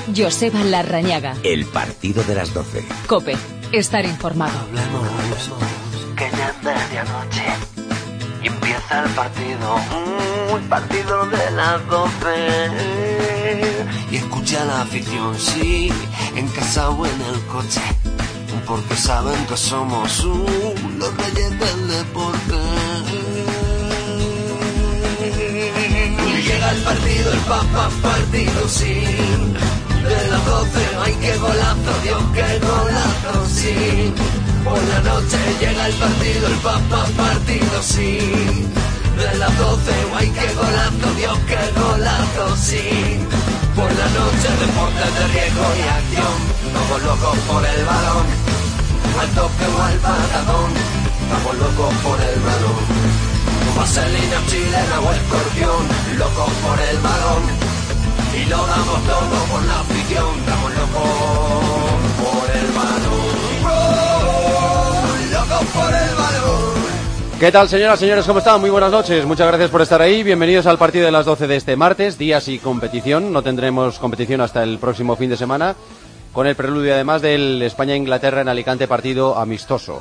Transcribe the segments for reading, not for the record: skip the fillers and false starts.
Joseba Larrañaga. El partido de las 12. COPE. Estar informado. Hablemos, que ya es medianoche y empieza el partido de las 12. Y escucha la afición, sí, en casa o en el coche, porque saben que somos los reyes del deporte. Y llega el partido, sí. De las 12, ay qué golazo, Dios qué golazo, sí. Por la noche llega el partido, sí. De las 12, ay qué golazo, Dios qué golazo, sí. Por la noche deportes de riesgo y acción, todos locos por el balón, al toque o al patadón, estamos locos por el balón. Vaselina chilena o escorpión, locos por el balón. Y lo damos todo por la afición, estamos locos por el balón. Locos por el balón. ¿Qué tal, señoras y señores? ¿Cómo están? Muy buenas noches. Muchas gracias por estar ahí. Bienvenidos al partido de las 12 de este martes, día sin competición. No tendremos competición hasta el próximo fin de semana, con el preludio además del España-Inglaterra en Alicante, partido amistoso.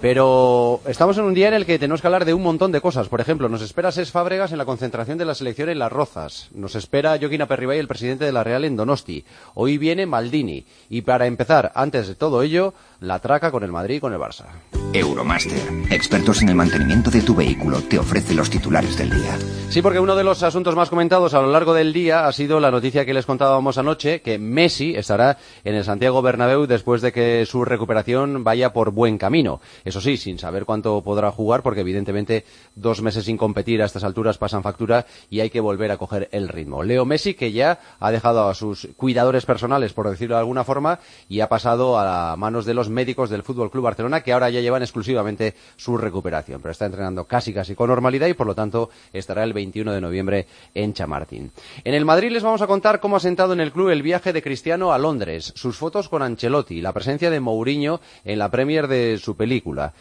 Pero estamos en un día en el que tenemos que hablar de un montón de cosas. Por ejemplo, nos espera Cesc Fábregas en la concentración de la selección en Las Rozas. Nos espera Joaquín Aperribay, el presidente de la Real, en Donosti. Hoy viene Maldini. Y para empezar, antes de todo ello, la traca con el Madrid y con el Barça. Euromaster, expertos en el mantenimiento de tu vehículo, te ofrece los titulares del día. Sí, porque uno de los asuntos más comentados a lo largo del día ha sido la noticia que les contábamos anoche, que Messi estará en el Santiago Bernabéu después de que su recuperación vaya por buen camino. Eso sí, sin saber cuánto podrá jugar, porque evidentemente 2 meses sin competir a estas alturas pasan factura y hay que volver a coger el ritmo. Leo Messi, que ya ha dejado a sus cuidadores personales, por decirlo de alguna forma, y ha pasado a manos de los médicos del FC Barcelona, que ahora ya llevan exclusivamente su recuperación, pero está entrenando casi con normalidad y por lo tanto estará el 21 de noviembre en Chamartín. En el Madrid les vamos a contar cómo ha sentado en el club el viaje de Cristiano a Londres, sus fotos con Ancelotti, la presencia de Mourinho en la premier de su película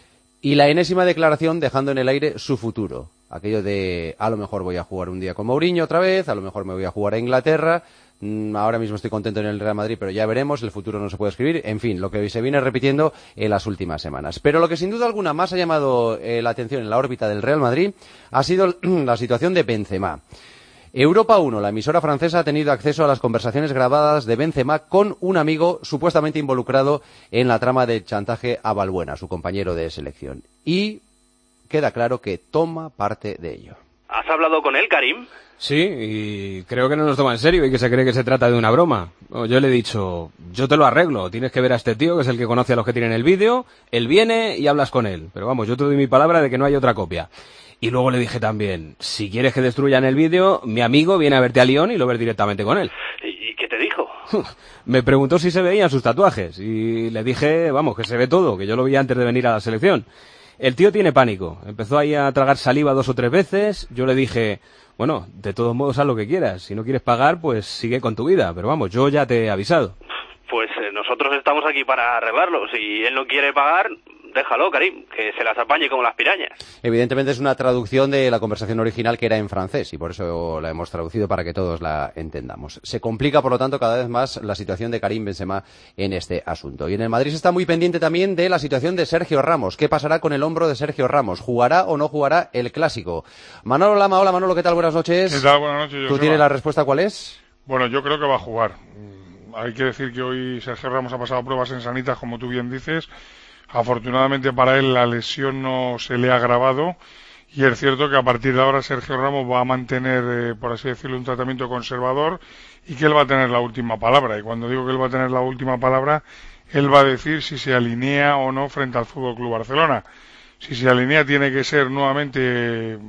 y la enésima declaración dejando en el aire su futuro, aquello de a lo mejor voy a jugar un día con Mourinho otra vez, a lo mejor me voy a jugar a Inglaterra. Ahora mismo estoy contento en el Real Madrid, pero ya veremos, el futuro no se puede escribir. En fin, lo que se viene repitiendo en las últimas semanas. Pero lo que sin duda alguna más ha llamado la atención en la órbita del Real Madrid ha sido la situación de Benzema. Europa 1, la emisora francesa, ha tenido acceso a las conversaciones grabadas de Benzema con un amigo supuestamente involucrado en la trama de chantaje a Balbuena, su compañero de selección. Y queda claro que toma parte de ello. ¿Has hablado con él, Karim? Sí, y creo que no nos toma en serio y que se cree que se trata de una broma. Yo le he dicho, yo te lo arreglo, tienes que ver a este tío, que es el que conoce a los que tienen el vídeo, él viene y hablas con él. Pero vamos, yo te doy mi palabra de que no hay otra copia. Y luego le dije también, si quieres que destruyan el vídeo, mi amigo viene a verte a Lyon y lo ves directamente con él. ¿Y qué te dijo? Me preguntó si se veían sus tatuajes y le dije, vamos, que se ve todo, que yo lo vi antes de venir a la selección. El tío tiene pánico, empezó ahí a tragar saliva 2 o 3 veces, yo le dije, bueno, de todos modos haz lo que quieras, si no quieres pagar, pues sigue con tu vida, pero vamos, yo ya te he avisado. Pues nosotros estamos aquí para arreglarlo, si él no quiere pagar, déjalo, Karim, que se las apañe como las pirañas. Evidentemente es una traducción de la conversación original que era en francés y por eso la hemos traducido para que todos la entendamos. Se complica, por lo tanto, cada vez más la situación de Karim Benzema en este asunto. Y en el Madrid se está muy pendiente también de la situación de Sergio Ramos. ¿Qué pasará con el hombro de Sergio Ramos? ¿Jugará o no jugará el Clásico? Manolo Lama, hola Manolo, ¿qué tal? Buenas noches. ¿Qué tal? Buenas noches. ¿Tú tienes la respuesta cuál es? Bueno, yo creo que va a jugar. Hay que decir que hoy Sergio Ramos ha pasado pruebas en Sanitas, como tú bien dices. Afortunadamente para él la lesión no se le ha agravado y es cierto que a partir de ahora Sergio Ramos va a mantener, por así decirlo, un tratamiento conservador y que él va a tener la última palabra. Y cuando digo que él va a tener la última palabra, él va a decir si se alinea o no frente al FC Barcelona. Si se alinea tendrá que ser nuevamente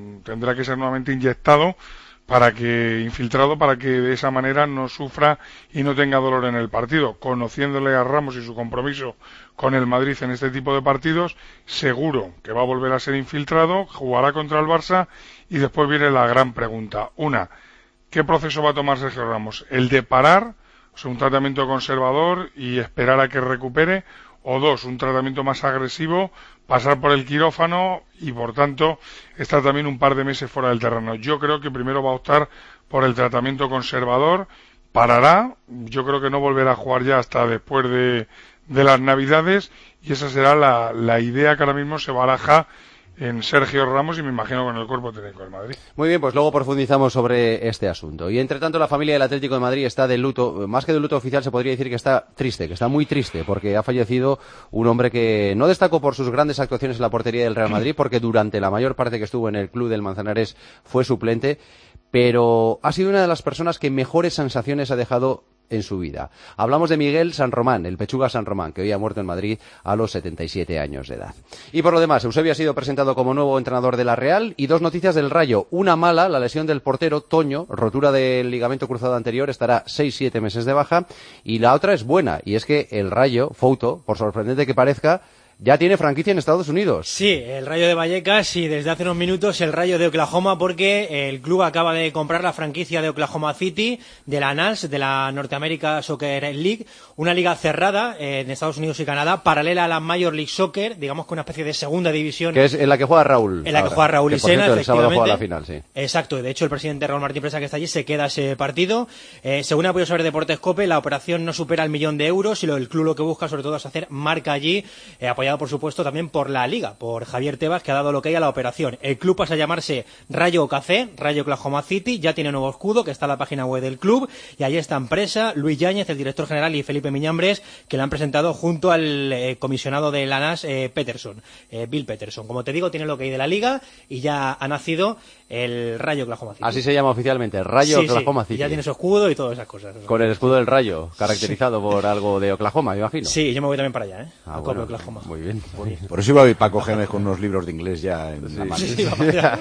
inyectado infiltrado para que de esa manera no sufra y no tenga dolor en el partido. Conociéndole a Ramos y su compromiso con el Madrid en este tipo de partidos, seguro que va a volver a ser infiltrado, jugará contra el Barça y después viene la gran pregunta. Una, ¿qué proceso va a tomar Sergio Ramos? ¿El de parar, o sea, un tratamiento conservador y esperar a que recupere? O dos, un tratamiento más agresivo, pasar por el quirófano y por tanto estar también un par de meses fuera del terreno. Yo creo que primero va a optar por el tratamiento conservador, parará, yo creo que no volverá a jugar ya hasta después de las Navidades, y esa será la idea que ahora mismo se baraja en Sergio Ramos y me imagino con el cuerpo técnico del Madrid. Muy bien, pues luego profundizamos sobre este asunto. Y entre tanto la familia del Atlético de Madrid está de luto, más que de luto oficial se podría decir que está triste, que está muy triste, porque ha fallecido un hombre que no destacó por sus grandes actuaciones en la portería del Real Madrid, porque durante la mayor parte que estuvo en el club del Manzanares fue suplente, pero ha sido una de las personas que mejores sensaciones ha dejado en su vida. Hablamos de Miguel San Román, el Pechuga San Román, que hoy ha muerto en Madrid a los 77 años de edad. Y por lo demás, Eusebio ha sido presentado como nuevo entrenador de la Real y dos noticias del Rayo. Una mala, la lesión del portero Toño, rotura del ligamento cruzado anterior, estará 6-7 meses de baja. Y la otra es buena, y es que el Rayo, Fouto, por sorprendente que parezca, ya tiene franquicia en Estados Unidos. Sí, el Rayo de Vallecas y desde hace unos minutos el Rayo de Oklahoma, porque el club acaba de comprar la franquicia de Oklahoma City, de la NASS, de la North America Soccer League, una liga cerrada en Estados Unidos y Canadá, paralela a la Major League Soccer, digamos que una especie de segunda división. Que es en la que juega Raúl. En la que juega Raúl y Sena, el sábado juega la final, sí. Exacto, y de hecho el presidente Raúl Martín Presa, que está allí, se queda ese partido. Según ha podido saber Deportes Cope, la operación no supera el $1.000.000 y el club lo que busca sobre todo es hacer marca allí, apoyado por supuesto también por la Liga, por Javier Tebas, que ha dado lo que hay a la operación. El club pasa a llamarse Rayo OKC, Rayo Oklahoma City, ya tiene nuevo escudo, que está en la página web del club, y ahí está empresa, Luis Yáñez, el director general, y Felipe Miñambres, que le han presentado junto al comisionado de la NAS, Bill Peterson. Como te digo, tiene lo que hay de la Liga, y ya ha nacido el Rayo Oklahoma City. Así se llama oficialmente, Rayo Oklahoma City. Y ya tiene su escudo y todas esas cosas. Con el escudo del Rayo, caracterizado por algo de Oklahoma, me imagino. Sí, yo me voy también para allá, a bueno, Oklahoma. Muy bien. Por eso iba a ir Paco Gémez con unos libros de inglés ya en la mano. Sí,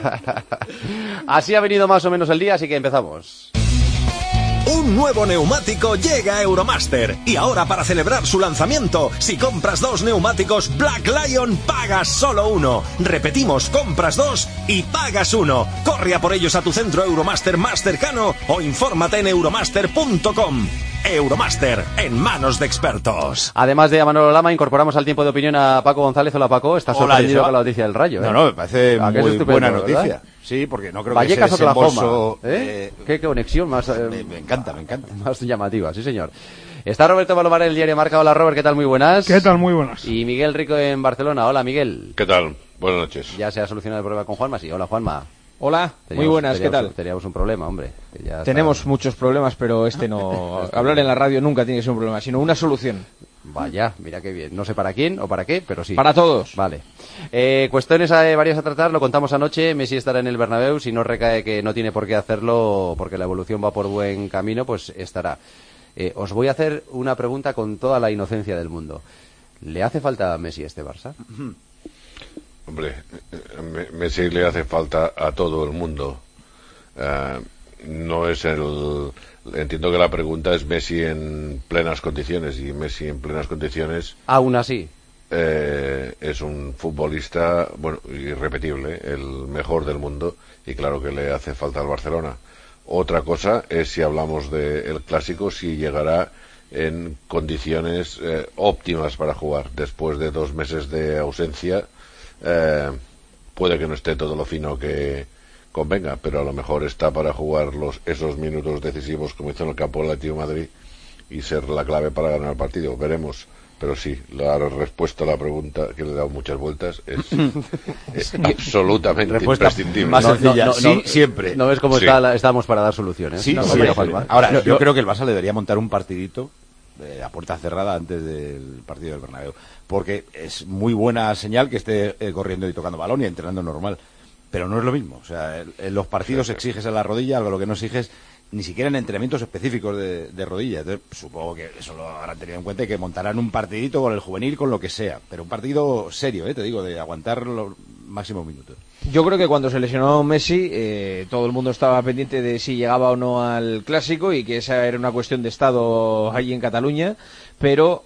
así ha venido más o menos el día, así que empezamos. Un nuevo neumático llega a Euromaster y ahora para celebrar su lanzamiento, si compras 2 neumáticos Black Lion pagas solo uno. Repetimos, compras 2 y pagas uno. Corre a por ellos a tu centro Euromaster más cercano o infórmate en euromaster.com. Euromaster, en manos de expertos. Además de a Manolo Lama, incorporamos al tiempo de opinión a Paco González. Hola Paco, ¿estás sorprendido con la noticia del Rayo? No, me parece muy buena noticia. ¿Verdad? Sí, porque no creo Vallecas, que ese desembolso... Oklahoma, Qué conexión más... me encanta. Más llamativa, sí señor. Está Roberto Balomar en el Diario Marca. Hola Robert, ¿qué tal? Muy buenas. ¿Qué tal? Muy buenas. Y Miguel Rico en Barcelona. Hola Miguel. ¿Qué tal? Buenas noches. ¿Ya se ha solucionado el problema con Juanma? Sí, hola Juanma. Hola, muy buenas, ¿qué tal? Teníamos un problema, hombre. Tenemos muchos problemas, pero este no... Hablar en la radio nunca tiene que ser un problema, sino una solución. Vaya, mira qué bien. No sé para quién o para qué, pero sí. Para todos. Vale. Cuestiones varias a tratar, lo contamos anoche. Messi estará en el Bernabéu. Si no recae que no tiene por qué hacerlo porque la evolución va por buen camino, pues estará. Os voy a hacer una pregunta con toda la inocencia del mundo. ¿Le hace falta a Messi este Barça? Hombre, Messi le hace falta a todo el mundo. No es el... Entiendo que la pregunta es Messi en plenas condiciones, y Messi en plenas condiciones... Aún así. Es un futbolista, bueno, irrepetible, el mejor del mundo, y claro que le hace falta al Barcelona. Otra cosa es si hablamos del Clásico, si llegará en condiciones óptimas para jugar. Después de 2 meses de ausencia, puede que no esté todo lo fino que convenga, pero a lo mejor está para jugar esos minutos decisivos como hizo en el campo del Atlético de Madrid y ser la clave para ganar el partido. Veremos. Pero sí, la respuesta a la pregunta, que le he dado muchas vueltas, es absolutamente imprescindible. Más sencilla, sí, siempre. ¿No ves cómo estamos para dar soluciones? Sí, sí. Ahora, yo creo que el Barça le debería montar un partidito a puerta cerrada antes del partido del Bernabéu, porque es muy buena señal que esté corriendo y tocando balón y entrenando normal, pero no es lo mismo. O sea, en los partidos exiges a la rodilla algo, lo que no exiges ni siquiera en entrenamientos específicos de rodilla. Entonces, supongo que eso lo habrán tenido en cuenta y que montarán un partidito con el juvenil, con lo que sea, pero un partido serio, te digo, de aguantar los máximos minutos. Yo creo que cuando se lesionó Messi, todo el mundo estaba pendiente de si llegaba o no al Clásico y que esa era una cuestión de estado allí en Cataluña, pero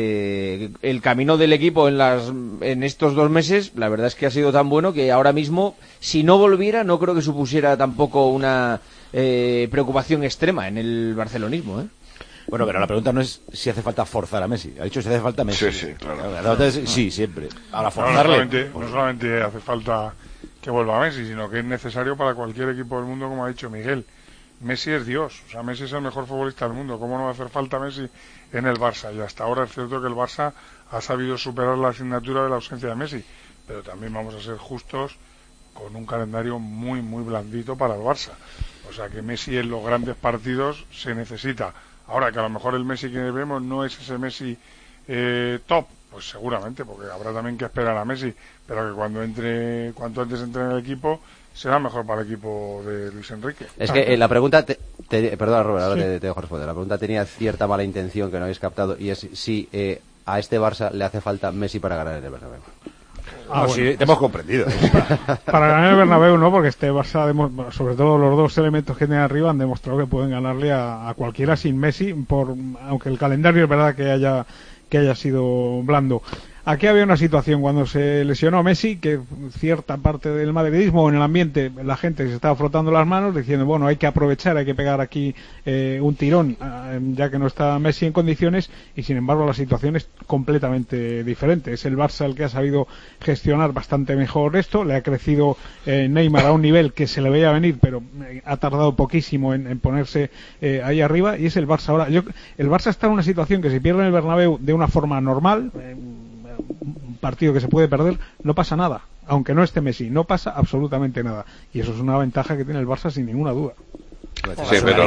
el camino del equipo en estos 2 meses, la verdad es que ha sido tan bueno que ahora mismo, si no volviera, no creo que supusiera tampoco una preocupación extrema en el barcelonismo, Bueno, pero la pregunta no es si hace falta forzar a Messi. Ha dicho si hace falta Messi. Sí, claro. Sí, siempre. Ahora, forzarle... No solamente hace falta que vuelva a Messi, sino que es necesario para cualquier equipo del mundo, como ha dicho Miguel. Messi es Dios, o sea, Messi es el mejor futbolista del mundo. ¿Cómo no va a hacer falta Messi en el Barça? Y hasta ahora es cierto que el Barça ha sabido superar la asignatura de la ausencia de Messi, pero también vamos a ser justos con un calendario muy, muy blandito para el Barça. O sea que Messi en los grandes partidos se necesita. Ahora que a lo mejor el Messi que vemos no es ese Messi top, pues seguramente, porque habrá también que esperar a Messi, pero que cuanto antes entre en el equipo, será mejor para el equipo de Luis Enrique. Es que la pregunta, perdona Robert, ahora te dejo responder. La pregunta tenía cierta mala intención que no habéis captado, y es si a este Barça le hace falta Messi para ganar en el Bernabéu. Bueno. Sí, te hemos comprendido. Para ganar el Bernabéu no, porque este Barça, sobre todo los dos elementos que tiene arriba, han demostrado que pueden ganarle a cualquiera sin Messi, aunque el calendario es verdad que haya sido blando. Aquí había una situación cuando se lesionó Messi, que cierta parte del madridismo en el ambiente, la gente se estaba frotando las manos diciendo, bueno, hay que aprovechar, hay que pegar aquí un tirón, ya que no está Messi en condiciones, y sin embargo la situación es completamente diferente. Es el Barça el que ha sabido gestionar bastante mejor esto, le ha crecido Neymar a un nivel que se le veía venir, pero ha tardado poquísimo en ponerse ahí arriba, y es el Barça ahora. El Barça está en una situación que si pierde en el Bernabéu de una forma normal, un partido que se puede perder, no pasa nada, aunque no esté Messi, no pasa absolutamente nada, y eso es una ventaja que tiene el Barça sin ninguna duda. Sí, pero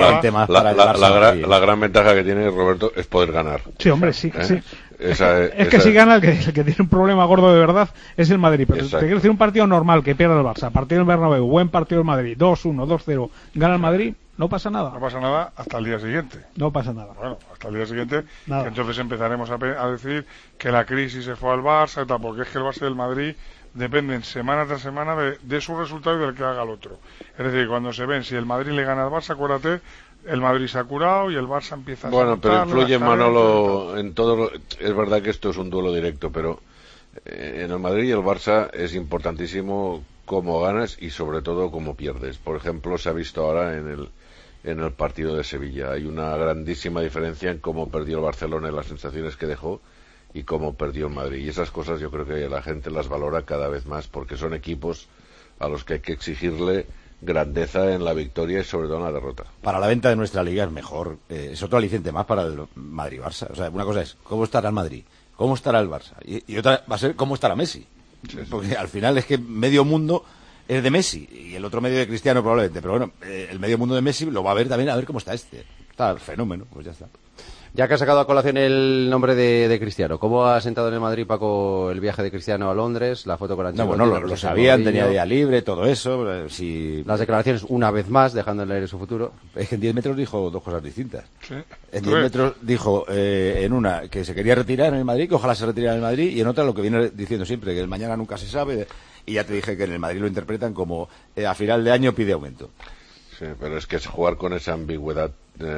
la gran ventaja que tiene Roberto es poder ganar. Sí, hombre, sí. Es que si gana el que tiene un problema gordo de verdad es el Madrid, pero te quiero decir, un partido normal que pierda el Barça, partido en Bernabéu, buen partido del Madrid, 2-1, 2-0, gana el Madrid, no pasa nada. No pasa nada hasta el día siguiente. No pasa nada. Bueno, hasta el día siguiente, que entonces empezaremos a decir que la crisis se fue al Barça y tal, porque es que el Barça y el Madrid dependen semana tras semana de su resultado y del que haga el otro. Es decir, cuando se ven, si el Madrid le gana al Barça, acuérdate, el Madrid se ha curado y el Barça empieza a... Bueno, pero influye, Manolo, en todo. Es verdad que esto es un duelo directo, pero en el Madrid y el Barça es importantísimo cómo ganas y sobre todo cómo pierdes. Por ejemplo, se ha visto ahora en el partido de Sevilla. Hay una grandísima diferencia en cómo perdió el Barcelona y las sensaciones que dejó y cómo perdió el Madrid. Y esas cosas yo creo que la gente las valora cada vez más porque son equipos a los que hay que exigirle grandeza en la victoria y sobre todo en la derrota. Para la venta de nuestra liga es mejor, es otro aliciente más para el Madrid-Barça. O sea, una cosa es cómo estará el Madrid, cómo estará el Barça, y otra va a ser cómo estará Messi. Sí. Porque al final es que medio mundo es de Messi y el otro medio de Cristiano probablemente, pero bueno, el medio mundo de Messi lo va a ver también, a ver cómo está este. Está el fenómeno, pues ya está. Ya que ha sacado a colación el nombre de Cristiano, ¿cómo ha sentado en el Madrid, Paco, el viaje de Cristiano a Londres, la foto con Ancelotti? No, bueno, lo sabían, tenía día libre, todo eso. Si... Las declaraciones una vez más, dejando en el aire su futuro. Es que en 10 metros dijo dos cosas distintas. Sí. En 10 metros dijo, en una, que se quería retirar en el Madrid, que ojalá se retirara en el Madrid, y en otra lo que viene diciendo siempre, que el mañana nunca se sabe, y ya te dije que en el Madrid lo interpretan como a final de año pide aumento. Sí, pero es que jugar con esa ambigüedad...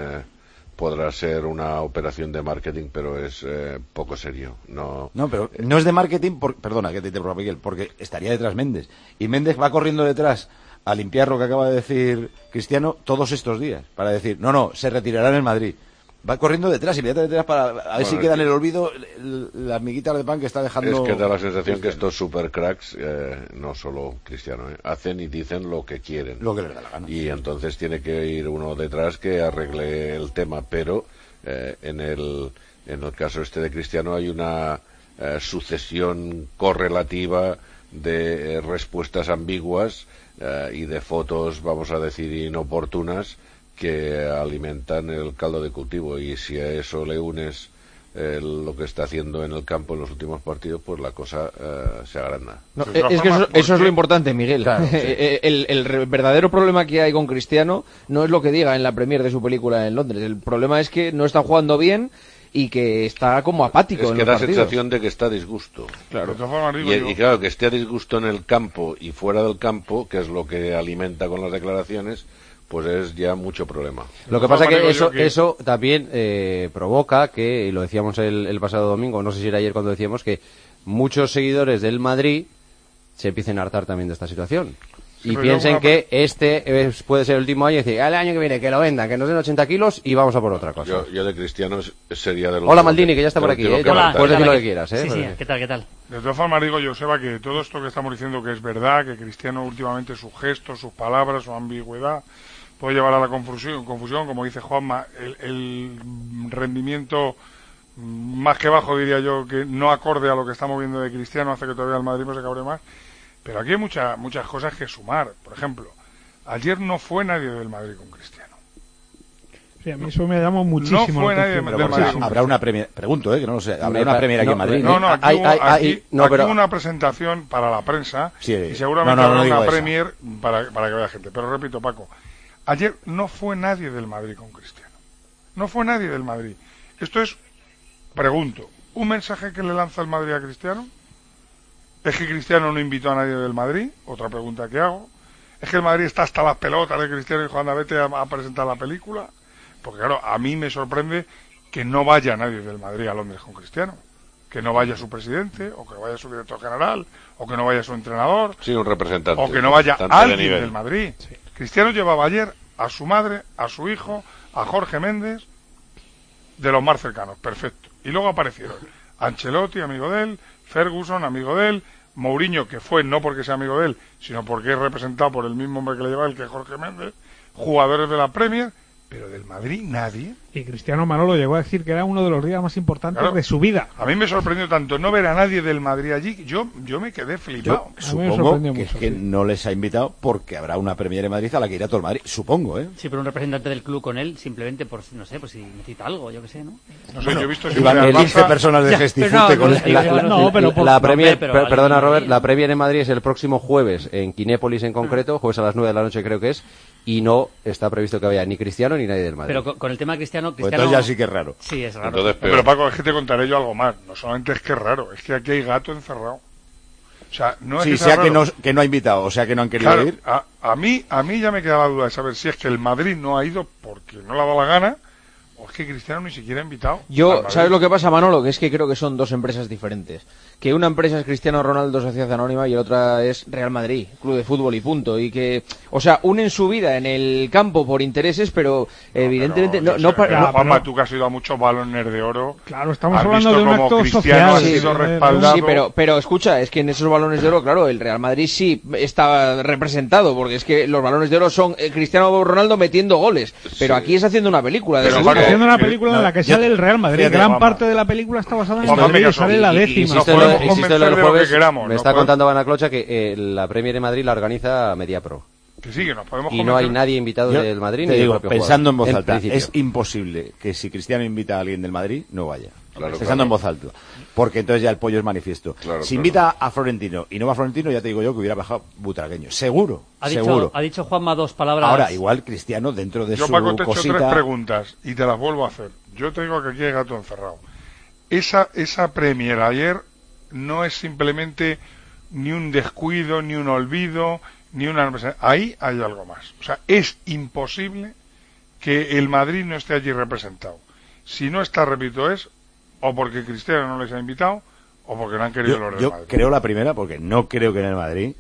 podrá ser una operación de marketing, pero es poco serio. No, pero no es de marketing, perdona que te interrumpa, Miguel, porque estaría detrás Méndez. Y Méndez va corriendo detrás a limpiar lo que acaba de decir Cristiano todos estos días, para decir, no, se retirará en el Madrid. Va corriendo detrás, inmediatamente detrás, para a ver si queda en el olvido las miguitas de pan que está dejando... Es que da la sensación que estos supercracks, no solo Cristiano, hacen y dicen lo que quieren. Lo que les da la gana. Y entonces tiene que ir uno detrás que arregle el tema, pero en el caso este de Cristiano hay una sucesión correlativa de respuestas ambiguas y de fotos, vamos a decir, inoportunas, que alimentan el caldo de cultivo, y si a eso le unes lo que está haciendo en el campo en los últimos partidos, pues la cosa se agranda. No, es que eso es lo importante, Miguel. Claro, sí. El verdadero problema que hay con Cristiano no es lo que diga en la premier de su película en Londres. El problema es que no está jugando bien y que está como apático. Es en que los da partidos. sensación de que está a disgusto. Claro. Y claro, que esté a disgusto en el campo y fuera del campo, que es lo que alimenta con las declaraciones, pues es ya mucho problema. Lo que pasa es que eso también provoca que, y lo decíamos el pasado domingo, no sé si era ayer cuando decíamos, que muchos seguidores del Madrid se empiecen a hartar también de esta situación. Y piensen que puede ser el último año y decir, el año que viene que lo vendan, que nos den 80 kilos y vamos a por otra cosa. Yo de Cristiano sería de los... Hola Maldini, que ya está por aquí. Hola, puedes decir lo que quieras. Sí, ¿qué tal? De todas formas digo, Joseba, que todo esto que estamos diciendo que es verdad, que Cristiano últimamente sus gestos, sus palabras, su ambigüedad, puede llevar a la confusión, como dice Juanma, el rendimiento más que bajo, diría yo, que no acorde a lo que estamos viendo de Cristiano, hace que todavía el Madrid no se cabre más. Pero aquí hay muchas cosas que sumar. Por ejemplo, ayer no fue nadie del Madrid con Cristiano. Sí, a mí eso me llamó muchísimo. No fue nadie del Madrid. Habrá una Premier, pregunto, que no lo sé, habrá una Premier aquí en Madrid. No, aquí hubo una presentación para la prensa y seguramente habrá una Premier para que vea gente. Pero repito, Paco, ayer no fue nadie del Madrid con Cristiano. No fue nadie del Madrid. Esto es, pregunto, ¿un mensaje que le lanza el Madrid a Cristiano? ¿Es que Cristiano no invitó a nadie del Madrid? Otra pregunta que hago. ¿Es que el Madrid está hasta las pelotas de Cristiano y dijo, anda, vete a presentar la película? Porque claro, a mí me sorprende que no vaya nadie del Madrid a Londres con Cristiano. Que no vaya su presidente, o que vaya su director general, o que no vaya su entrenador. Sí, un representante. O que no vaya alguien del Madrid. Sí. Cristiano llevaba ayer a su madre, a su hijo, a Jorge Méndez, de los más cercanos. Perfecto. Y luego aparecieron Ancelotti, amigo de él, Ferguson, amigo de él, Mourinho, que fue no porque sea amigo de él, sino porque es representado por el mismo hombre que le lleva él, que es Jorge Méndez, jugadores de la Premier, pero del Madrid nadie. Y Cristiano Manolo llegó a decir que era uno de los días más importantes de su vida. A mí me sorprendió tanto no ver a nadie del Madrid allí, yo me quedé flipado. Yo supongo que es que no les ha invitado porque habrá una Premier en Madrid a la que irá todo el Madrid, supongo, ¿eh? Sí, pero un representante del club con él, simplemente por, no sé, pues si necesita algo, yo qué sé, ¿no? No sé, yo he visto... Iban el 15 personas de Gestifute con la Premier, perdona Robert, la Premier en Madrid es el próximo jueves, en Kinépolis en concreto, jueves a las 9 de la noche creo que es, y no está previsto que vaya ni Cristiano ni nadie del Madrid. Pero con el tema Cristiano... Pues entonces ya sí que es raro. Sí, es raro. Entonces, pero Paco, es que te contaré yo algo más. No solamente es que es raro, es que aquí hay gato encerrado. O sea, no es que no ha invitado, o sea que no han querido ir. A mí ya me queda la duda de saber si es que el Madrid no ha ido porque no le ha dado la gana, o es que Cristiano ni siquiera ha invitado. ¿Sabes lo que pasa, Manolo? Que es que creo que son dos empresas diferentes. Que una empresa es Cristiano Ronaldo Sociedad Anónima y la otra es Real Madrid, club de fútbol y punto. Y que, o sea, unen su vida en el campo por intereses, pero evidentemente Juanma, tú que has ido a muchos balones de oro. Claro, estamos hablando de un acto social. Sí, pero escucha, es que en esos balones de oro, claro, el Real Madrid sí está representado, porque es que los balones de oro son Cristiano Ronaldo metiendo goles. Pero aquí es haciendo una película de fútbol. Haciendo una película en la que sale el Real Madrid. Gran parte de la película está basada en el Madrid, sale la décima. Insisto lo del jueves, me está contando Ana Clocha que la Premier de Madrid la organiza Mediapro. Que sí, que nos podemos y no hay nadie invitado del Madrid ni del propio pensando jugador, en voz alta, es imposible que si Cristiano invita a alguien del Madrid, no vaya. Pensando en voz alta. Porque entonces ya el pollo es manifiesto. Si invita a Florentino y no va a Florentino, ya te digo yo que hubiera bajado Butragueño. Seguro. Ha dicho Juanma dos palabras. Ahora, igual Cristiano dentro de su Paco, te he cosita... hecho tres preguntas y te las vuelvo a hacer. Yo te digo que aquí hay gato encerrado. Esa Premier ayer no es simplemente ni un descuido, ni un olvido, ni una... Ahí hay algo más. O sea, es imposible que el Madrid no esté allí representado. Si no está, repito, es o porque Cristiano no les ha invitado o porque no han querido los del Madrid. Yo creo la primera porque no creo que en el Madrid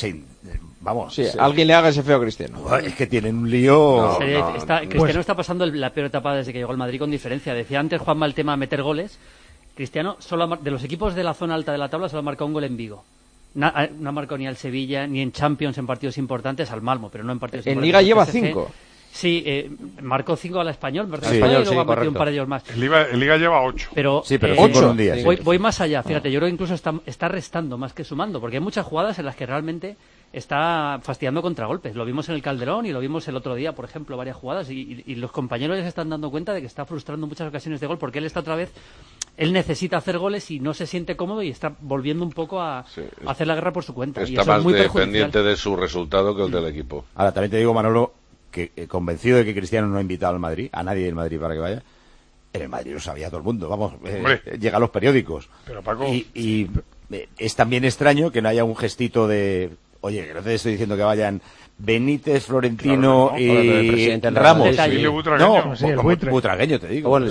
alguien le haga ese feo a Cristiano. Es que tienen un lío. Cristiano está pasando la peor etapa desde que llegó al Madrid con diferencia. Decía antes Juanma el tema de meter goles. Cristiano de los equipos de la zona alta de la tabla solo ha marcado un gol en Vigo. No ha marcado ni al Sevilla ni en Champions en partidos importantes, al Malmo, pero no en partidos importantes. En Liga lleva 5. Sí, marcó 5 al Español, ¿verdad? Sí, Español, y luego ha metido un par de ellos más. En Liga lleva 8. Pero 8 en un día. Voy más allá, fíjate, yo creo que incluso está restando más que sumando, porque hay muchas jugadas en las que realmente está fastidiando contragolpes. Lo vimos en el Calderón y lo vimos el otro día, por ejemplo, varias jugadas, y los compañeros se están dando cuenta de que está frustrando muchas ocasiones de gol, porque él está otra vez... Él necesita hacer goles y no se siente cómodo y está volviendo un poco a hacer la guerra por su cuenta. Está y eso más es muy dependiente de su resultado que el del equipo. Ahora, también te digo, Manolo, que convencido de que Cristiano no ha invitado al Madrid, a nadie del Madrid para que vaya, en el Madrid lo sabía todo el mundo, vamos, llega a los periódicos. Pero Paco... Y es también extraño que no haya un gestito de... Oye, que no te estoy diciendo que vayan Benítez, Florentino y Ramos. Butragueño, te digo. Bueno,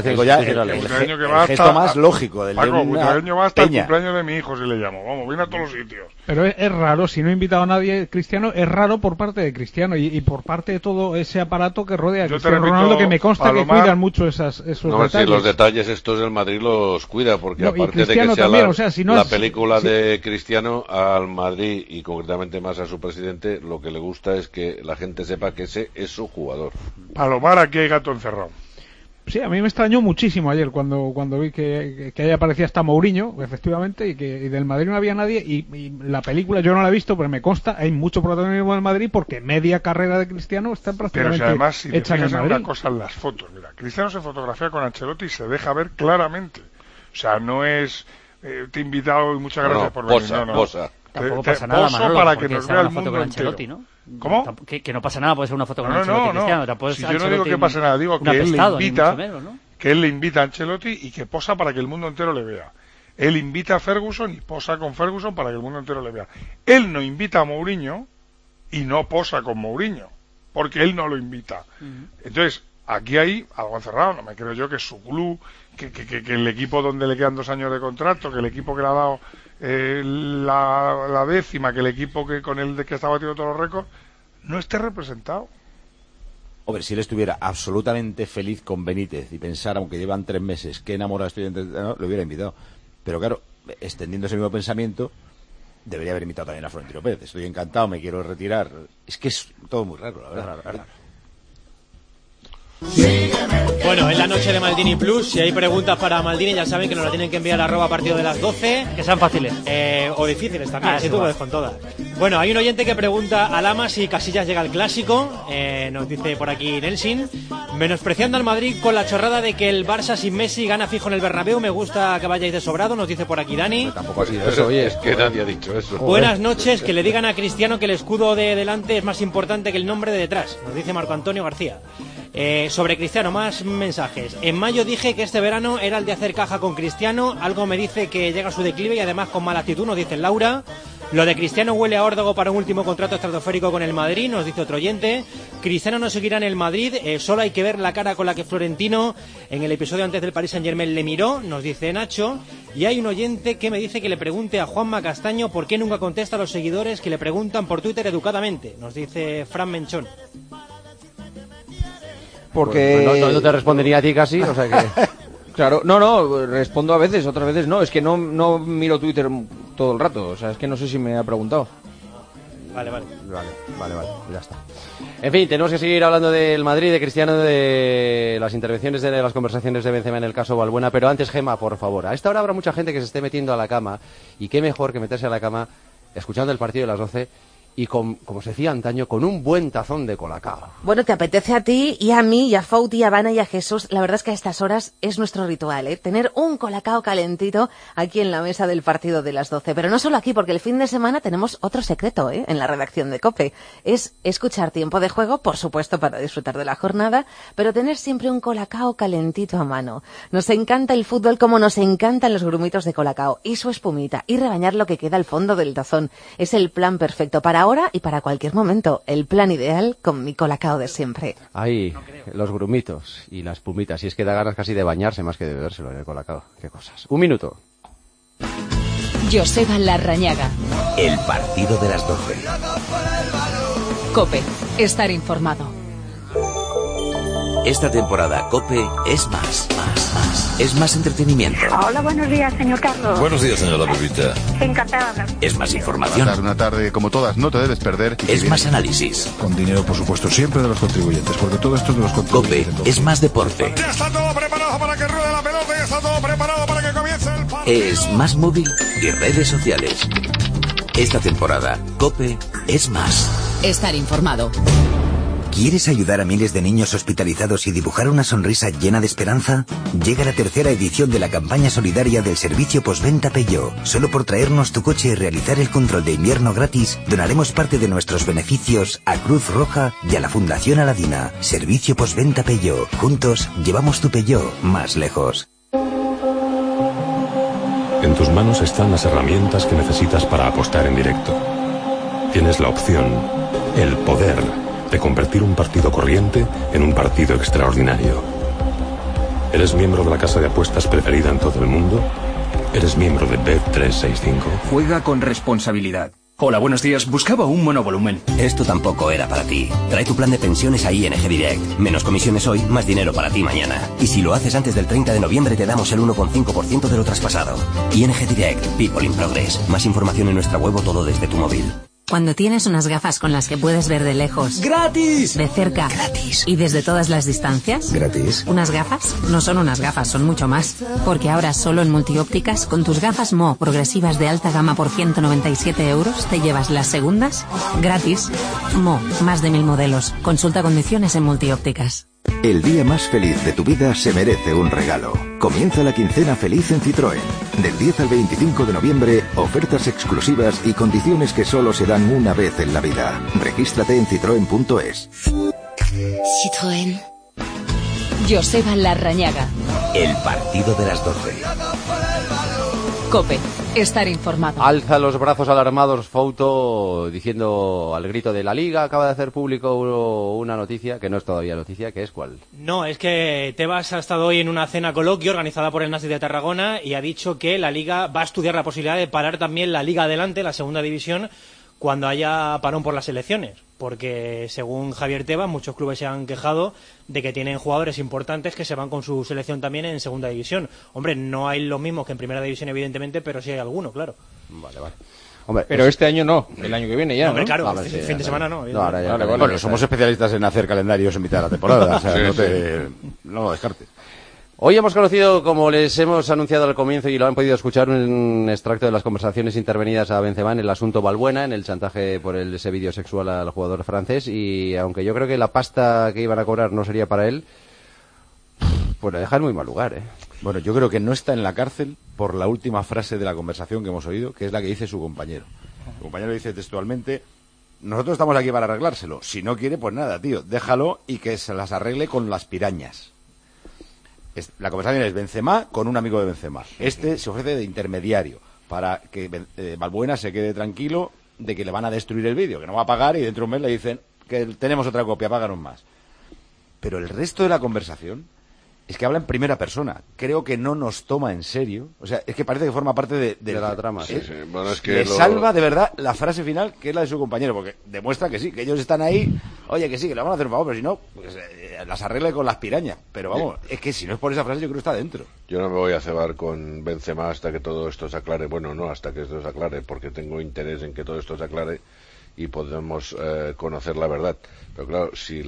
el gesto más lógico del Paco, Butragueño va hasta el cumpleaños de mi hijo, si le llamo. Vamos, viene a todos los sitios. Pero es raro, si no ha invitado a nadie Cristiano, es raro por parte de Cristiano y por parte de todo ese aparato que rodea a Cristiano Ronaldo, que me consta Palomar, que cuidan mucho esos detalles. Si los detalles estos el Madrid los cuida, porque aparte de que sea también, si no la película de Cristiano, al Madrid y concretamente más a su presidente, lo que que le gusta es que la gente sepa que ese es su jugador. Palomar, aquí hay gato encerrado. Sí, a mí me extrañó muchísimo ayer cuando vi que ahí aparecía hasta Mourinho, efectivamente, y del Madrid no había nadie, y la película yo no la he visto, pero me consta, hay mucho protagonismo del Madrid porque media carrera de Cristiano está prácticamente pero si además, si te hecha en el fijas en Madrid. una cosa en las fotos, mira, Cristiano se fotografía con Ancelotti y se deja ver claramente. O sea, no es te he invitado y muchas gracias por venir. Posa. Tampoco pasa nada, Manolo, para porque que nos sea vea una el foto mundo con Ancelotti, entero. ¿no? ¿Cómo? Que no pasa nada, puede ser una foto con Ancelotti Cristiano. Si yo no digo que pase nada, digo que él le invita, que él le invita a Ancelotti y que posa para que el mundo entero le vea. Él invita a Ferguson y posa con Ferguson para que el mundo entero le vea. Él no invita a Mourinho y no posa con Mourinho, porque él no lo invita. Entonces, aquí hay algo encerrado, no me creo yo que es su club, que el equipo donde le quedan 2 años de contrato, que el equipo que le ha dado la décima, que el equipo que con el de que está batiendo todos los récords, no esté representado. Hombre, si él estuviera absolutamente feliz con Benítez y pensara, aunque llevan 3 meses, qué enamorado estoy de entrenador, lo hubiera invitado. Pero claro, extendiendo ese mismo pensamiento, debería haber invitado también a Florentino Pérez. Estoy encantado, me quiero retirar. Es que es todo muy raro, la verdad. Bueno, en la noche de Maldini Plus, si hay preguntas para Maldini, ya saben que nos la tienen que enviar @ partido de las 12. Que sean fáciles. O difíciles también, si tú puedes con todas. Bueno, hay un oyente que pregunta a Lama si Casillas llega al Clásico. Nos dice por aquí Nelson. Menospreciando al Madrid con la chorrada de que el Barça sin Messi gana fijo en el Bernabéu. Me gusta que vayáis de sobrado, nos dice por aquí Dani. Tampoco ha sido eso, oye. Es que nadie ha dicho eso. Buenas noches, que le digan a Cristiano que el escudo de delante es más importante que el nombre de detrás, nos dice Marco Antonio García. Sobre Cristiano, más mensajes. En mayo dije que este verano era el de hacer caja con Cristiano. Algo me dice que llega a su declive y además con mala actitud, nos dice Laura. Lo de Cristiano huele a órdago para un último contrato estratosférico con el Madrid, nos dice otro oyente. Cristiano no seguirá en el Madrid, solo hay que ver la cara con la que Florentino en el episodio antes del Paris Saint-Germain le miró, nos dice Nacho. Y hay un oyente que me dice que le pregunte a Juanma Castaño por qué nunca contesta a los seguidores que le preguntan por Twitter educadamente, nos dice Fran Menchón. Porque Pues no te respondería a ti casi, o sea que... Claro, no, respondo a veces, otras veces no, es que no miro Twitter todo el rato, o sea, es que no sé si me ha preguntado. Vale, ya está. En fin, tenemos que seguir hablando del Madrid, de Cristiano, de las intervenciones, de las conversaciones de Benzema en el caso Valbuena, pero antes, Gema, por favor, a esta hora habrá mucha gente que se esté metiendo a la cama, y qué mejor que meterse a la cama escuchando el partido de las 12 y como se decía antaño, con un buen tazón de colacao. Bueno, te apetece a ti y a mí y a Fauti, a Vana y a Jesús. La verdad es que a estas horas es nuestro ritual, ¿eh? Tener un colacao calentito aquí en la mesa del partido de las 12. Pero no solo aquí, porque el fin de semana tenemos otro secreto, ¿eh? En la redacción de COPE. Es escuchar Tiempo de Juego, por supuesto, para disfrutar de la jornada, pero tener siempre un colacao calentito a mano. Nos encanta el fútbol como nos encantan los grumitos de colacao y su espumita y rebañar lo que queda al fondo del tazón. Es el plan perfecto para ahora y para cualquier momento. El plan ideal con mi colacao de siempre. Ay, los grumitos y las pumitas. Y es que da ganas casi de bañarse más que de bebérselo en el colacao. Qué cosas. Un minuto. Joseba Larrañaga. El partido de las 12. COPE. Estar informado. Esta temporada COPE es más. Es más entretenimiento. Hola, buenos días, señor Carlos. Buenos días, señora Pepita. Encantada. Es más información. Una tarde como todas, no te debes perder. Es más análisis. Con dinero, por supuesto, siempre de los contribuyentes, porque todo esto es de los contribuyentes. COPE es más deporte. Ya está todo preparado para que ruede la pelota, ya está todo preparado para que comience el partido. Es más móvil y redes sociales. Esta temporada, COPE es más. Estar informado. ¿Quieres ayudar a miles de niños hospitalizados y dibujar una sonrisa llena de esperanza? Llega la tercera edición de la campaña solidaria del servicio postventa Peugeot. Solo por traernos tu coche y realizar el control de invierno gratis, donaremos parte de nuestros beneficios a Cruz Roja y a la Fundación Aladina. Servicio postventa Peugeot. Juntos llevamos tu Peugeot más lejos. En tus manos están las herramientas que necesitas para apostar en directo. Tienes la opción, el poder, de convertir un partido corriente en un partido extraordinario. ¿Eres miembro de la casa de apuestas preferida en todo el mundo? ¿Eres miembro de Bet365? Juega con responsabilidad. Hola, buenos días. Buscaba un monovolumen. Esto tampoco era para ti. Trae tu plan de pensiones a ING Direct. Menos comisiones hoy, más dinero para ti mañana. Y si lo haces antes del 30 de noviembre, te damos el 1,5% de lo traspasado. ING Direct. People in Progress. Más información en nuestra web o todo desde tu móvil. Cuando tienes unas gafas con las que puedes ver de lejos, ¡gratis!, de cerca, ¡gratis!, y desde todas las distancias, ¡gratis! Unas gafas no son unas gafas, son mucho más. Porque ahora solo en Multiópticas, con tus gafas Mo progresivas de alta gama por 197 euros, te llevas las segundas gratis. Mo, más de 1000 modelos. Consulta condiciones en Multiópticas. El día más feliz de tu vida se merece un regalo. Comienza la quincena feliz en Citroën. Del 10 al 25 de noviembre, ofertas exclusivas y condiciones que solo se dan una vez en la vida. Regístrate en citroen.es. Citroën. Joseba Larrañaga. El partido de las 12. COPE. Estar informado. Alza los brazos alarmados Fouto diciendo al grito de la Liga, acaba de hacer público una noticia, que no es todavía noticia, que es ¿cuál? No, es que Tebas ha estado hoy en una cena coloquio organizada por el Nasi de Tarragona y ha dicho que la Liga va a estudiar la posibilidad de parar también la Liga Adelante, la segunda división, cuando haya parón por las elecciones. Porque según Javier Tebas, muchos clubes se han quejado de que tienen jugadores importantes que se van con su selección también en segunda división. Hombre, no hay los mismos que en primera división, evidentemente, pero sí hay alguno, claro. Vale, vale. Hombre, pero este año no, el año que viene ya, hombre, ¿no? claro, Vale, este sí, fin de semana no. No, ahora ya. Vale, bueno, somos especialistas en hacer calendarios en mitad de la temporada, o sea, no lo descartes. Hoy hemos conocido, como les hemos anunciado al comienzo y lo han podido escuchar, un extracto de las conversaciones intervenidas a Benzema en el asunto Valbuena, en el chantaje por ese vídeo sexual al jugador francés, y aunque yo creo que la pasta que iban a cobrar no sería para él, pues le deja en muy mal lugar, ¿eh? Bueno, yo creo que no está en la cárcel por la última frase de la conversación que hemos oído, que es la que dice su compañero. Su compañero dice textualmente: nosotros estamos aquí para arreglárselo. Si no quiere, pues nada, tío, déjalo y que se las arregle con las pirañas. La conversación es Benzema con un amigo de Benzema. Este se ofrece de intermediario para que Valbuena se quede tranquilo de que le van a destruir el vídeo, que no va a pagar, y dentro de un mes le dicen que tenemos otra copia, páganos más. Pero el resto de la conversación es que habla en primera persona. Creo que no nos toma en serio. O sea, es que parece que forma parte de la trama. Sí, sí. Bueno, es que le salva de verdad la frase final, que es la de su compañero, porque demuestra que sí, que ellos están ahí. Oye, que sí, que le van a hacer un favor, pero si no, pues, las arregle con las pirañas. Pero vamos, es que si no es por esa frase, yo creo que está dentro. Yo no me voy a cebar con Benzema hasta que todo esto se aclare. Bueno, no, hasta que esto se aclare, porque tengo interés en que todo esto se aclare y podemos conocer la verdad. Pero claro, si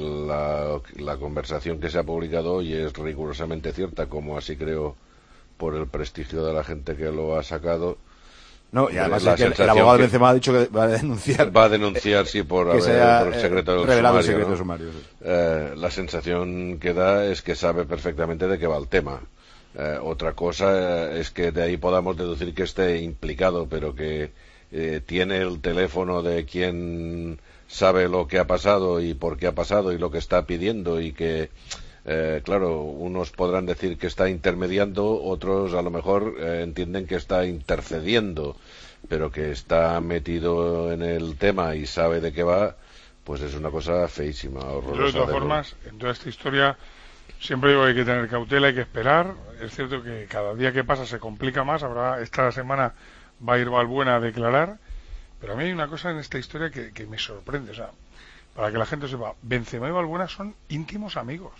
la conversación que se ha publicado hoy es rigurosamente cierta, como así creo por el prestigio de la gente que lo ha sacado... No, y además es que el abogado de Benzema ha dicho que va a denunciar. Va a denunciar, sí, por el secreto del revelado sumario, el secreto ¿no? sumario. Sí. La sensación que da es que sabe perfectamente de qué va el tema. Otra cosa es que de ahí podamos deducir que esté implicado, pero que tiene el teléfono de quien sabe lo que ha pasado y por qué ha pasado y lo que está pidiendo, y que claro, unos podrán decir que está intermediando, otros a lo mejor entienden que está intercediendo, pero que está metido en el tema y sabe de qué va, pues es una cosa feísima, horrorosa. Yo, de todas formas, en toda esta historia siempre digo que hay que tener cautela, hay que esperar. Es cierto que cada día que pasa se complica más. Esta semana va a ir Valbuena a declarar, pero a mí hay una cosa en esta historia que me sorprende. O sea, para que la gente sepa, Benzema y Valbuena son íntimos amigos.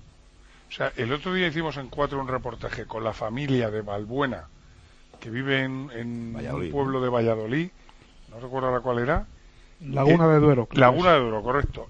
O sea, el otro día hicimos en 4 un reportaje con la familia de Valbuena, que vive en un pueblo de Valladolid, no recuerdo ahora cuál era. Laguna de Duero. Laguna de Duero, correcto.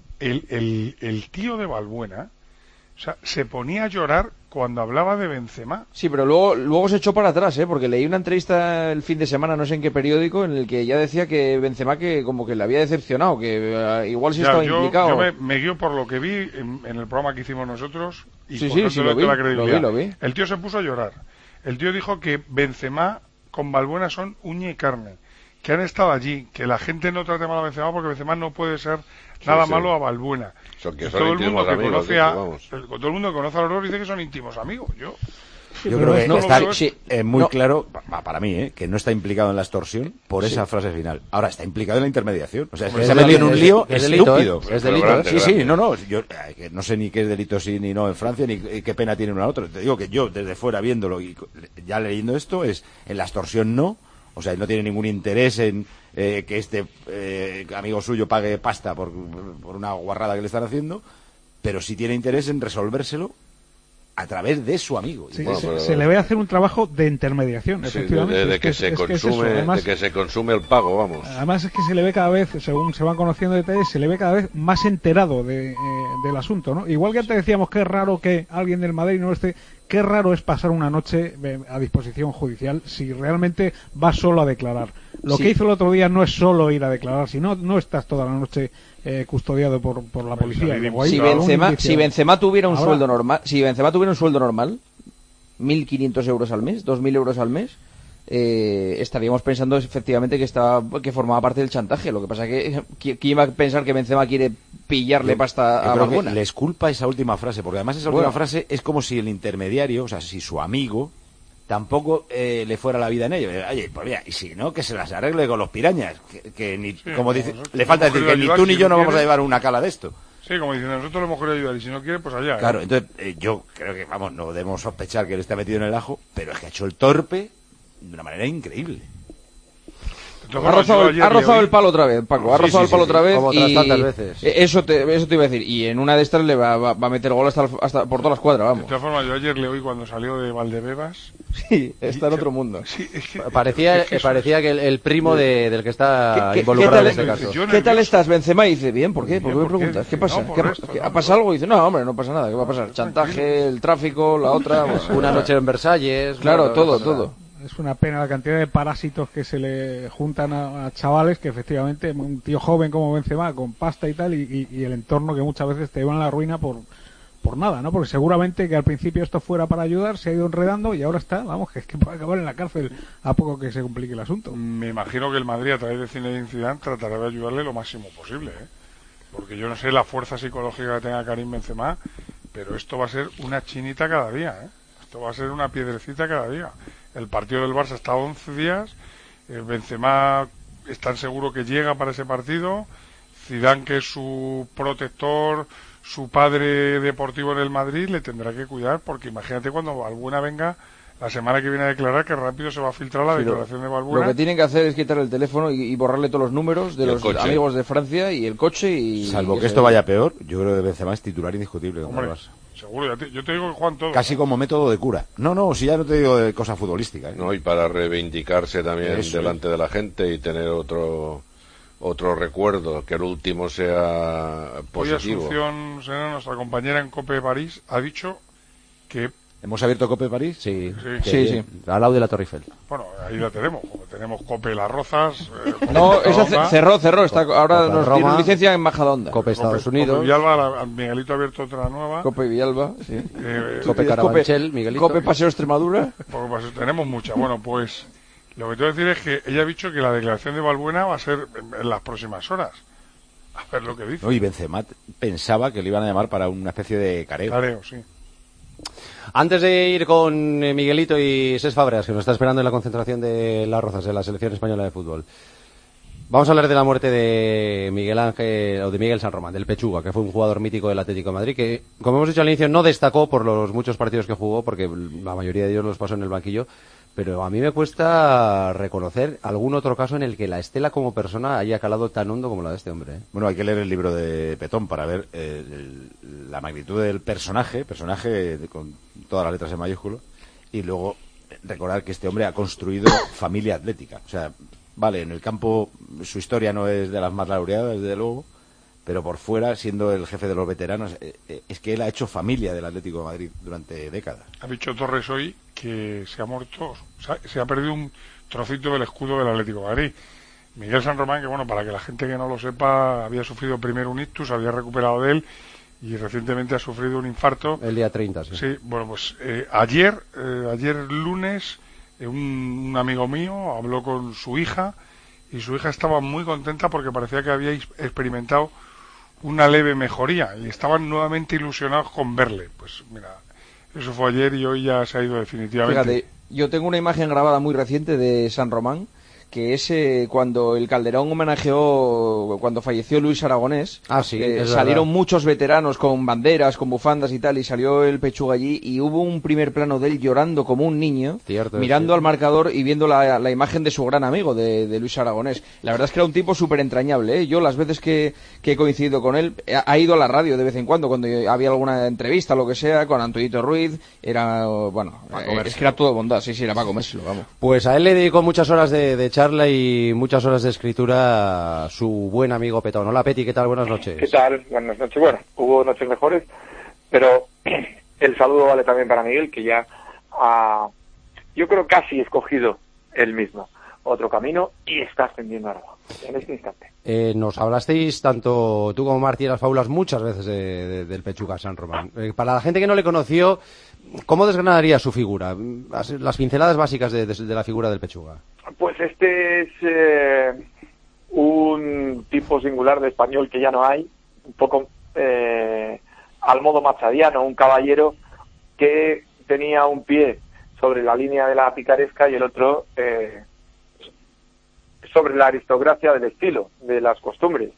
El tío de Valbuena, o sea, se ponía a llorar cuando hablaba de Benzema. Sí, pero luego se echó para atrás, porque leí una entrevista el fin de semana, no sé en qué periódico, en el que ya decía que Benzema que como que le había decepcionado, que igual sí estaba implicado. Yo me guío por lo que vi en el programa que hicimos nosotros y sí, por sí, lo vi, la credibilidad. Lo vi. El tío se puso a llorar. El tío dijo que Benzema con Valbuena son uña y carne, que han estado allí, que la gente no trate mal a Benzema porque Benzema no puede ser nada malo a Valbuena. Todo el mundo que conoce todo el mundo que conoce a los dos dice que son íntimos amigos. Yo creo que está muy claro, para mí, que no está implicado en la extorsión por esa frase final. Ahora, está implicado en la intermediación. O sea, es que se ha metido en un lío estúpido. Es delito. Sí, no. Yo no sé ni qué es delito sí ni no en Francia, ni qué pena tiene uno a otro. Te digo que yo, desde fuera, viéndolo y ya leyendo esto, es en la extorsión no. O sea, no tiene ningún interés en que este amigo suyo pague pasta por una guarrada que le están haciendo, pero sí tiene interés en resolvérselo a través de su amigo. Sí, se le ve hacer un trabajo de intermediación, sí, efectivamente. De que se consume el pago, vamos. Además es que se le ve cada vez, según se van conociendo detalles, se le ve cada vez más enterado del asunto, ¿no? Igual que antes decíamos que es raro que alguien del Madrid no esté, qué raro es pasar una noche a disposición judicial si realmente va solo a declarar. Lo que hizo el otro día no es solo ir a declarar, sino no estás toda la noche custodiado por la policía. Si Benzema tuviera un sueldo normal, 1.500 euros al mes, 2.000 euros al mes, estaríamos pensando efectivamente que formaba parte del chantaje. Lo que pasa es que ¿quién va a pensar que Benzema quiere pillarle pasta a Valbuena? Les culpa esa última frase, porque además esa última frase es como si el intermediario, o sea, si su amigo tampoco le fuera la vida en ello. Oye, pues mira, y si no, que se las arregle con los pirañas, que ni, como dice, le falta decir que ni tú ni yo no vamos a llevar una cala de esto. Sí, como diciendo, nosotros le hemos querido ayudar y si no quiere, pues allá. Claro, entonces yo creo que, vamos, no debemos sospechar que él esté metido en el ajo, pero es que ha hecho el torpe de una manera increíble. Ha rozado el palo otra vez, Paco. Ha rozado el palo otra vez. Como otras tantas veces. Eso te iba a decir. Y en una de estas le va a meter gol hasta por todas las cuadras, vamos. De todas formas, yo ayer le oí cuando salió de Valdebebas. Sí, está en otro mundo. Sí, parecía que el primo del que está involucrado en este caso. ¿Qué tal estás, Benzema? Y dice, bien, ¿por qué? ¿Por qué me preguntas? ¿Qué pasa? ¿Ha pasado algo? Y dice, no, hombre, no pasa nada. ¿Qué va a pasar? Chantaje, el tráfico, la otra... Una noche en Versalles... Claro, todo. Es una pena la cantidad de parásitos que se le juntan a chavales que efectivamente un tío joven como Benzema con pasta y tal y el entorno que muchas veces te llevan a la ruina por nada, ¿no? Porque seguramente que al principio esto fuera para ayudar, se ha ido enredando y ahora está, vamos, que es que puede acabar en la cárcel a poco que se complique el asunto. Me imagino que el Madrid a través de Zinedine Zidane tratará de ayudarle lo máximo posible, porque yo no sé la fuerza psicológica que tenga Karim Benzema, pero esto va a ser una chinita cada día, esto va a ser una piedrecita cada día. El partido del Barça está a 11 días, Benzema está seguro que llega para ese partido, Zidane, que es su protector, su padre deportivo en el Madrid, le tendrá que cuidar, porque imagínate cuando Valbuena venga la semana que viene a declarar, que rápido se va a filtrar la declaración de Valbuena. Lo que tienen que hacer es quitarle el teléfono y borrarle todos los números de los amigos de Francia y el coche y... Salvo que esto vaya peor, yo creo que Benzema es titular indiscutible con el Barça. Seguro, yo te digo que juegan todos. Casi como método de cura. No, si ya no te digo de cosa futbolística. No, y para reivindicarse también delante de la gente y tener otro recuerdo, que el último sea positivo. Hoy Asunción Serena, nuestra compañera en COPE París, ha dicho que... ¿Hemos abierto COPE París? Sí. Al lado de la Torre Eiffel. Bueno, ahí la tenemos. Tenemos COPE Las Rozas. No, esa cerró. Está, ahora nos tiene licencia en Majadahonda. COPE Estados Unidos. COPE Villalba, Miguelito ha abierto otra nueva. COPE Villalba, sí. COPE Carabanchel, Miguelito. COPE Paseo Extremadura. Tenemos muchas. Bueno, pues lo que te voy a decir es que ella ha dicho que la declaración de Valbuena va a ser en las próximas horas. A ver lo que dice. Y Benzema pensaba que le iban a llamar para una especie de careo. Careo, sí. Antes de ir con Miguelito y Cés Fábregas, que nos está esperando en la concentración de Las Rozas, de la selección española de fútbol, vamos a hablar de la muerte de Miguel San Román, del Pechuga, que fue un jugador mítico del Atlético de Madrid, que, como hemos dicho al inicio, no destacó por los muchos partidos que jugó, porque la mayoría de ellos los pasó en el banquillo, pero a mí me cuesta reconocer algún otro caso en el que la estela como persona haya calado tan hondo como la de este hombre. Bueno, hay que leer el libro de Petón para ver la magnitud del personaje con todas las letras en mayúsculo, y luego recordar que este hombre ha construido familia atlética. O sea, vale, en el campo su historia no es de las más laureadas, desde luego, pero por fuera, siendo el jefe de los veteranos, es que él ha hecho familia del Atlético de Madrid durante décadas. Ha dicho Torres hoy que se ha muerto, se ha perdido un trocito del escudo del Atlético de Madrid. Miguel San Román, que bueno, para que la gente que no lo sepa, había sufrido primero un ictus, había recuperado de él y recientemente ha sufrido un infarto. El día 30, sí. Sí, bueno, pues ayer lunes, un amigo mío habló con su hija y su hija estaba muy contenta porque parecía que había experimentado una leve mejoría y estaban nuevamente ilusionados con verle. Pues mira, eso fue ayer y hoy ya se ha ido definitivamente. Fíjate, yo tengo una imagen grabada muy reciente de San Román que es cuando el Calderón homenajeó, cuando falleció Luis Aragonés. Salieron muchos veteranos con banderas, con bufandas y tal, y salió el Pechuga allí, y hubo un primer plano de él llorando como un niño, mirando al marcador y viendo la imagen de su gran amigo, de Luis Aragonés. La verdad es que era un tipo súper entrañable, ¿eh? Yo las veces que he coincidido con él, ha ido a la radio de vez en cuando había alguna entrevista, lo que sea, con Antoñito Ruiz, era, bueno, es que era todo bondad, sí, era para comérselo, vamos. Pues a él le dedicó muchas horas de charla y muchas horas de escritura a su buen amigo Petón. Hola Peti, ¿qué tal? Buenas noches. ¿Qué tal? Buenas noches. Bueno, hubo noches mejores, pero el saludo vale también para Miguel, que ya ha, yo creo, casi escogido él mismo otro camino y está ascendiendo ahora en este instante. Nos hablasteis, tanto tú como Martí, en las fábulas muchas veces del Pechuga San Román. Para la gente que no le conoció, ¿cómo desgranaría su figura? Las pinceladas básicas de la figura del Pechuga. Pues este es un tipo singular de español que ya no hay, un poco al modo machadiano, un caballero que tenía un pie sobre la línea de la picaresca y el otro sobre la aristocracia del estilo, de las costumbres.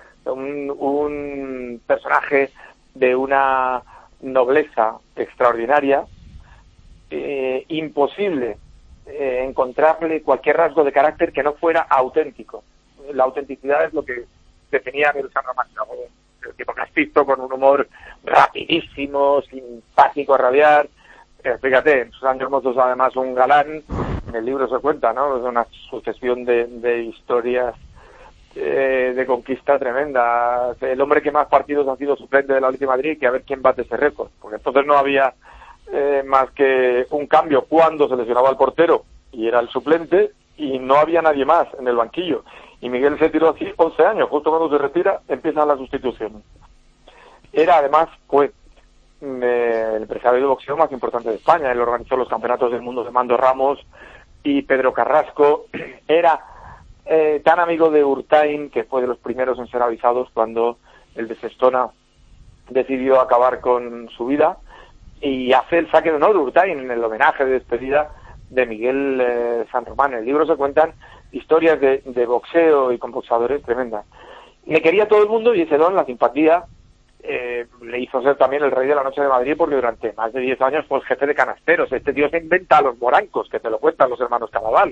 Un personaje de una nobleza extraordinaria, imposible encontrarle cualquier rasgo de carácter que no fuera auténtico. La autenticidad es lo que definía Miguel San Román, el tipo castizo, con un humor rapidísimo, simpático a rabiar. Fíjate, en sus años mozos además un galán, en el libro se cuenta, ¿no? Es una sucesión de historias de conquista tremenda. El hombre que más partidos ha sido suplente de la Atlético de Madrid, que a ver quién bate ese récord, porque entonces no había más que un cambio cuando se lesionaba al portero y era el suplente, y no había nadie más en el banquillo. Y Miguel se tiró así 11 años, justo cuando se retira empiezan las sustituciones. Era además, pues, el empresario de boxeo más importante de España. Él organizó los campeonatos del mundo de Mando Ramos y Pedro Carrasco. Era tan amigo de Urtain, que fue de los primeros en ser avisados cuando el de Sestona decidió acabar con su vida, y hace el saque de honor de Urtain en el homenaje de despedida de Miguel San Román. En el libro se cuentan historias de boxeo y con boxeadores tremendas. Le quería todo el mundo, y ese don, la simpatía, le hizo ser también el rey de la noche de Madrid, porque durante más de 10 años fue jefe de canasteros. Este tío se inventa a los morancos, que te lo cuentan los hermanos Cadaval.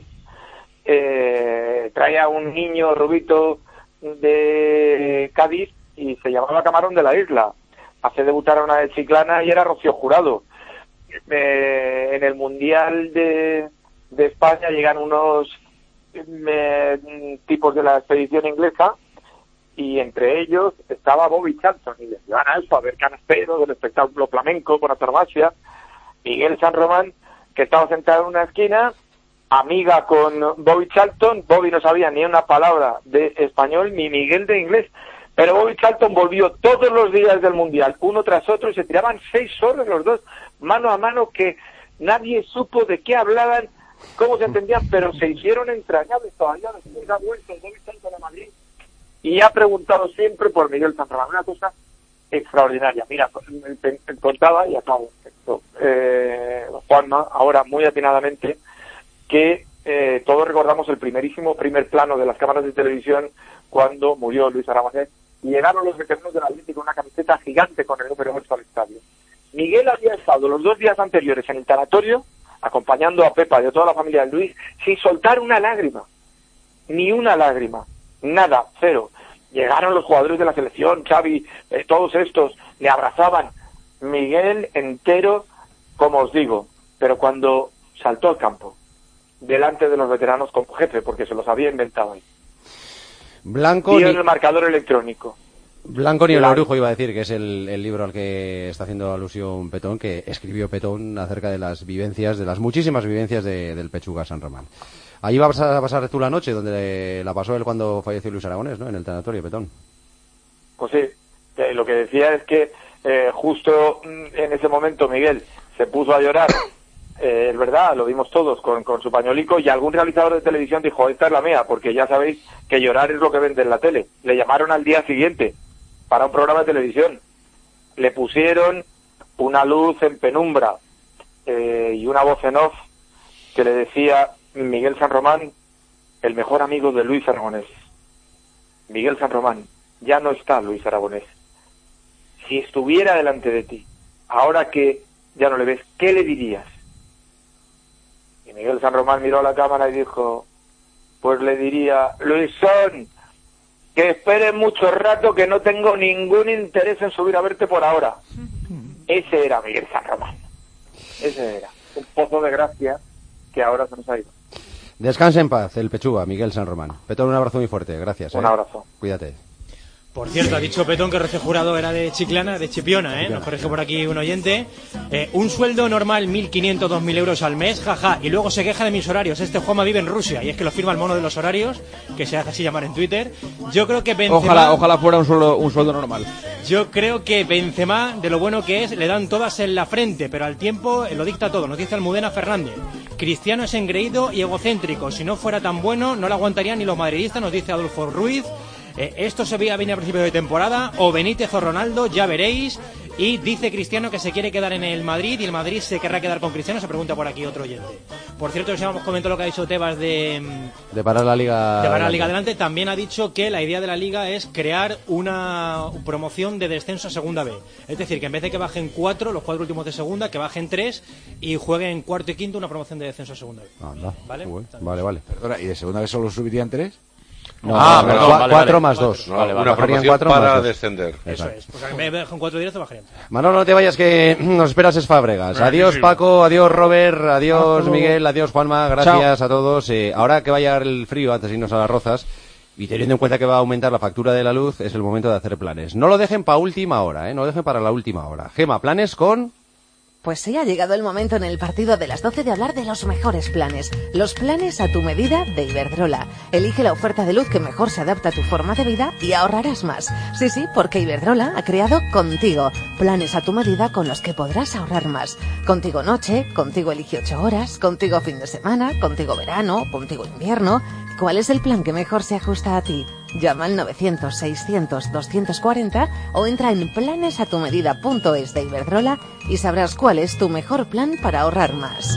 Trae a un niño rubito de Cádiz y se llamaba Camarón de la Isla. Hace debutar a una de Chiclana y era Rocío Jurado. En el Mundial de España llegan unos tipos de la expedición inglesa, y entre ellos estaba Bobby Charlton, y les llevan a eso, a ver canasteros del espectáculo flamenco con acrobacia. Miguel San Román, que estaba sentado en una esquina, amiga con Bobby Charlton. Bobby no sabía ni una palabra de español, ni Miguel de inglés, pero Bobby Charlton volvió todos los días del Mundial, uno tras otro, y se tiraban 6 horas los dos, mano a mano, que nadie supo de qué hablaban, cómo se entendían, pero se hicieron entrañables. Todavía después ha vuelto Bobby Charlton a Madrid y ha preguntado siempre por Miguel San Román, una cosa extraordinaria. Mira, contaba, y acabo esto, Juanma, ahora muy atinadamente, que todos recordamos el primer plano de las cámaras de televisión cuando murió Luis Aragonés, y llegaron los veteranos del Atlético con una camiseta gigante con el número 8 al estadio. Miguel había estado los 2 días anteriores en el tanatorio, acompañando a Pepa y a toda la familia de Luis, sin soltar una lágrima, ni una lágrima, nada, cero. Llegaron los jugadores de la selección, Xavi, todos estos, le abrazaban. Miguel entero, como os digo, pero cuando saltó al campo, delante de los veteranos como jefe, porque se los había inventado ahí. Blanco ni el marcador electrónico. Blanco ni el orujo, iba a decir, que es el libro al que está haciendo alusión Petón, que escribió Petón acerca de las vivencias, de las muchísimas vivencias del Pechuga San Román. Ahí vas a pasar tú la noche, donde la pasó él cuando falleció Luis Aragonés, ¿no? En el tanatorio, Petón. Pues sí, lo que decía es que justo en ese momento Miguel se puso a llorar. Es verdad, lo vimos todos con su pañuelico, y algún realizador de televisión dijo: esta es la mía, porque ya sabéis que llorar es lo que vende en la tele. Le llamaron al día siguiente para un programa de televisión, le pusieron una luz en penumbra y una voz en off que le decía: Miguel San Román el mejor amigo de Luis Aragonés, Miguel San Román. Ya no está Luis Aragonés. Si estuviera delante de ti, ahora que ya no le ves, ¿qué le dirías? Y Miguel San Román miró a la cámara y dijo, pues le diría, Luisón, que esperes mucho rato, que no tengo ningún interés en subir a verte por ahora. Ese era Miguel San Román. Ese era. Un pozo de gracia que ahora se nos ha ido. Descanse en paz, el Pechuga, Miguel San Román. Petón, un abrazo muy fuerte, gracias. Un abrazo. Cuídate. Por cierto, ha dicho Petón que el recién jurado era de Chiclana, de Chipiona, ¿eh? Nos corrige por aquí un oyente. Un sueldo normal, 1.500, 2.000 euros al mes, jaja. Y luego se queja de mis horarios. Este Juanma vive en Rusia y es que lo firma el mono de los horarios, que se hace así llamar en Twitter. Yo creo que Benzema... Ojalá fuera un sueldo normal. Yo creo que Benzema, de lo bueno que es, le dan todas en la frente, pero al tiempo lo dicta todo. Nos dice Almudena Fernández. Cristiano es engreído y egocéntrico. Si no fuera tan bueno, no lo aguantarían ni los madridistas, nos dice Adolfo Ruiz. Esto se veía venir a principio de temporada, o Benítez o Ronaldo, ya veréis. Y dice Cristiano que se quiere quedar en el Madrid y el Madrid se querrá quedar con Cristiano, se pregunta por aquí otro oyente. Por cierto, ya hemos comentado lo que ha dicho Tebas de parar la Liga. De parar la Liga adelante. También ha dicho que la idea de la Liga es crear una promoción de descenso a Segunda B. Es decir, que en vez de que bajen 4, los 4 últimos de Segunda, que bajen 3 y jueguen cuarto y quinto una promoción de descenso a Segunda B. ¿Vale? Vale. Perdona, ¿y de Segunda B solo subirían 3? No, 4 más 2. Una promoción para descender. Eso es. Pues en vez de bajar 4 directos, bajarían 3. Manolo, no te vayas, que nos esperas es Fábregas. Adiós, Paco, adiós, Robert, adiós, Miguel, adiós, Juanma, gracias a todos. Ahora que va a llegar el frío, antes de irnos a las Rozas, y teniendo en cuenta que va a aumentar la factura de la luz, es el momento de hacer planes. No lo dejen para última hora, no lo dejen para la última hora. Gema, planes con... Pues sí, ha llegado el momento en el partido de las 12 de hablar de los mejores planes. Los planes a tu medida de Iberdrola. Elige la oferta de luz que mejor se adapta a tu forma de vida y ahorrarás más. Sí, porque Iberdrola ha creado Contigo. Planes a tu medida con los que podrás ahorrar más. Contigo noche, Contigo elige 8 horas, Contigo fin de semana, Contigo verano, Contigo invierno. ¿Cuál es el plan que mejor se ajusta a ti? Llama al 900-600-240 o entra en planesatumedida.es de Iberdrola y sabrás cuál es tu mejor plan para ahorrar más.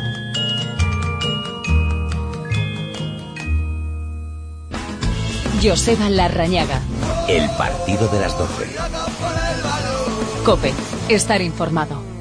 Joseba Larrañaga. El partido de las 12. COPE. Estar informado.